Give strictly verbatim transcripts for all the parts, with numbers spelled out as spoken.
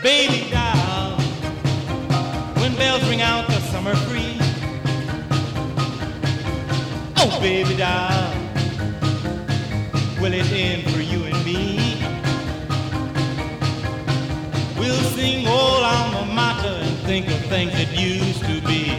Baby doll, when bells ring out the summer breeze. Oh, baby doll, will it end for you and me? We'll sing old alma mater and think of things that used to be.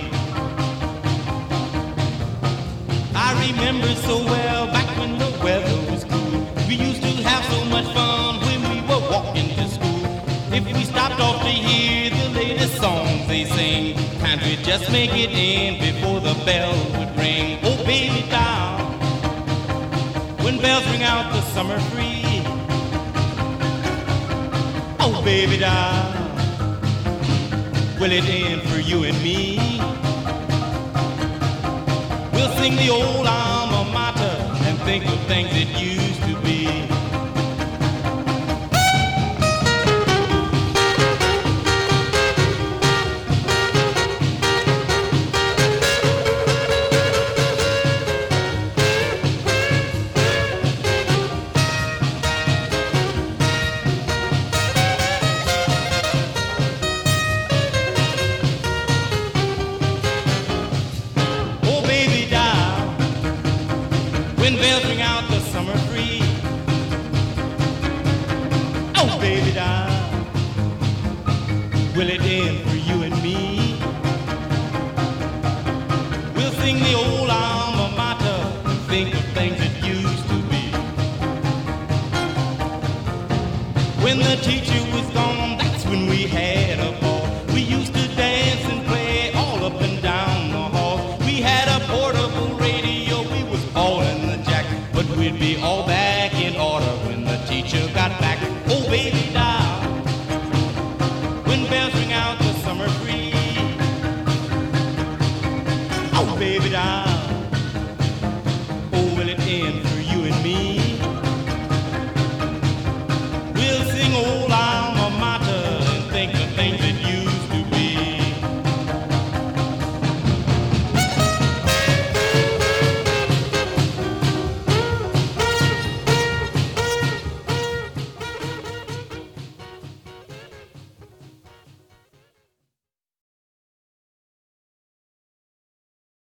I remember so well back when the weather was cool. We used to have so much fun when we were walking to school. If we stopped off to hear the latest songs they sing, times we'd just make it in before the bell would ring. Oh, baby doll, when bells ring out the summer breeze. Oh, baby doll, will it end for you and me? We'll sing the old alma mater and think of things that used to be. When bells ring out the summer breeze. Oh, baby doll, will it end for you and me? We'll sing the old alma mater and think of things that used to be. When the teacher was gone, that's when we had a ball. We used to dance and play all up and down the hall. We had a portable radio, we was all in the jack, but we'd be all back in order when the teacher got back. Oh, baby doll, when bells ring out the summer breeze. Oh, baby doll, oh, will it end